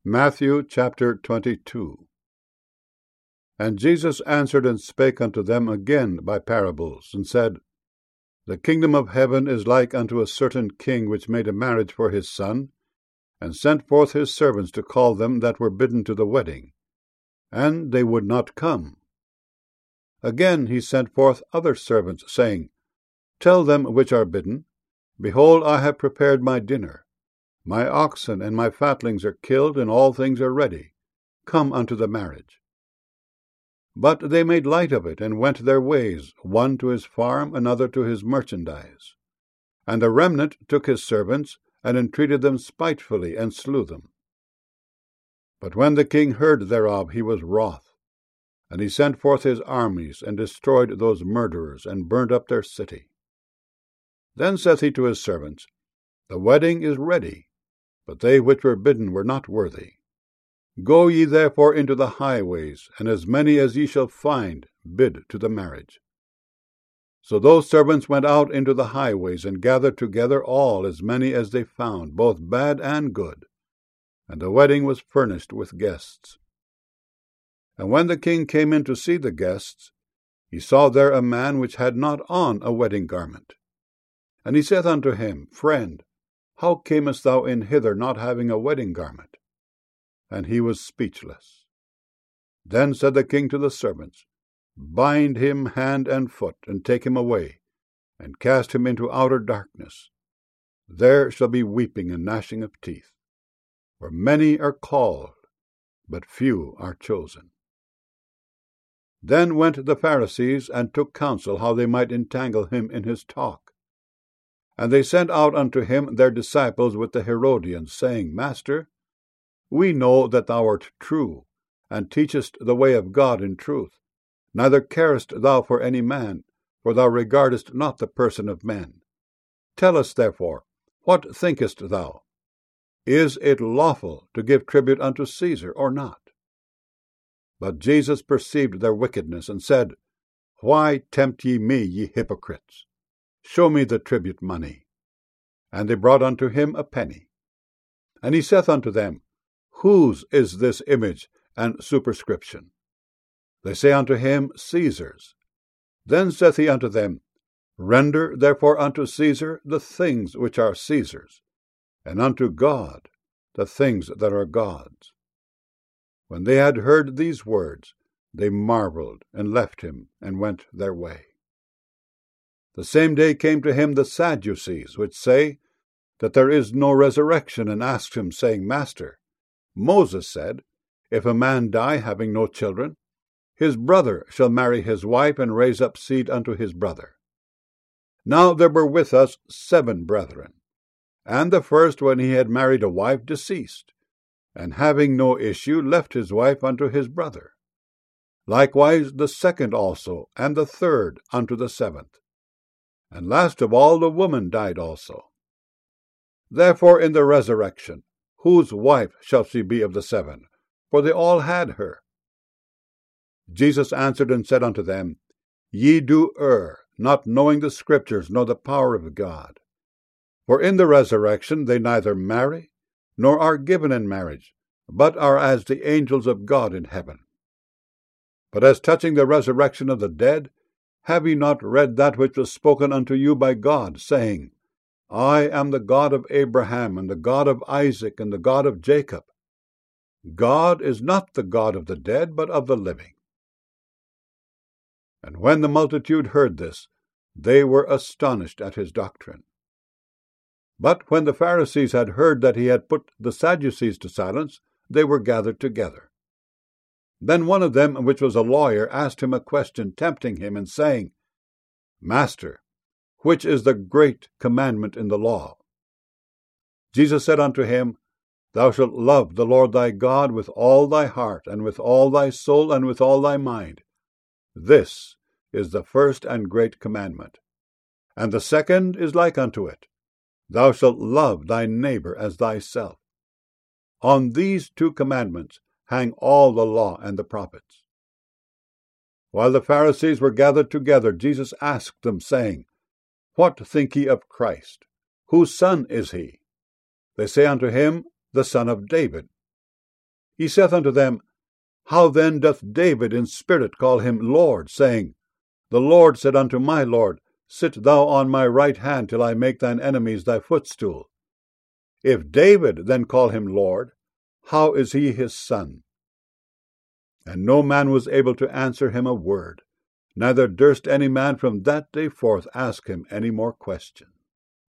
Matthew chapter 22. And Jesus answered and spake unto them again by parables, and said, The kingdom of heaven is like unto a certain king which made a marriage for his son, and sent forth his servants to call them that were bidden to the wedding. And they would not come. Again he sent forth other servants, saying, Tell them which are bidden, Behold, I have prepared my dinner. My oxen and my fatlings are killed, and all things are ready. Come unto the marriage. But they made light of it, and went their ways, one to his farm, another to his merchandise. And the remnant took his servants, and entreated them spitefully, and slew them. But when the king heard thereof, he was wroth, and he sent forth his armies, and destroyed those murderers, and burnt up their city. Then saith he to his servants, The wedding is ready, but they which were bidden were not worthy. Go ye therefore into the highways, and as many as ye shall find, bid to the marriage. So those servants went out into the highways, and gathered together all as many as they found, both bad and good. And the wedding was furnished with guests. And when the king came in to see the guests, he saw there a man which had not on a wedding garment. And he saith unto him, Friend, how camest thou in hither not having a wedding garment? And he was speechless. Then said the king to the servants, Bind him hand and foot, and take him away, and cast him into outer darkness. There shall be weeping and gnashing of teeth. For many are called, but few are chosen. Then went the Pharisees, and took counsel how they might entangle him in his talk. And they sent out unto him their disciples with the Herodians, saying, Master, we know that thou art true, and teachest the way of God in truth. Neither carest thou for any man, for thou regardest not the person of men. Tell us, therefore, what thinkest thou? Is it lawful to give tribute unto Caesar, or not? But Jesus perceived their wickedness, and said, Why tempt ye me, ye hypocrites? Show me the tribute money. And they brought unto him a penny. And he saith unto them, Whose is this image and superscription? They say unto him, Caesar's. Then saith he unto them, Render therefore unto Caesar the things which are Caesar's, and unto God the things that are God's. When they had heard these words, they marveled, and left him, and went their way. The same day came to him the Sadducees, which say that there is no resurrection, and asked him, saying, Master, Moses said, If a man die having no children, his brother shall marry his wife, and raise up seed unto his brother. Now there were with us 7 brethren, and the first, when he had married a wife, deceased, and having no issue, left his wife unto his brother. Likewise the second also, and the third unto the 7th. And last of all the woman died also. Therefore in the resurrection, whose wife shall she be of the 7? For they all had her. Jesus answered and said unto them, Ye do err, not knowing the Scriptures, nor the power of God. For in the resurrection they neither marry, nor are given in marriage, but are as the angels of God in heaven. But as touching the resurrection of the dead, have ye not read that which was spoken unto you by God, saying, I am the God of Abraham, and the God of Isaac, and the God of Jacob? God is not the God of the dead, but of the living. And when the multitude heard this, they were astonished at his doctrine. But when the Pharisees had heard that he had put the Sadducees to silence, they were gathered together. Then one of them, which was a lawyer, asked him a question, tempting him, and saying, Master, which is the great commandment in the law? Jesus said unto him, Thou shalt love the Lord thy God with all thy heart, and with all thy soul, and with all thy mind. This is the first and great commandment. And the second is like unto it, Thou shalt love thy neighbor as thyself. On these 2 commandments hang all the law and the prophets. While the Pharisees were gathered together, Jesus asked them, saying, What think ye of Christ? Whose son is he? They say unto him, The son of David. He saith unto them, How then doth David in spirit call him Lord, saying, The Lord said unto my Lord, Sit thou on my right hand till I make thine enemies thy footstool? If David then call him Lord, how is he his son? And no man was able to answer him a word, neither durst any man from that day forth ask him any more questions.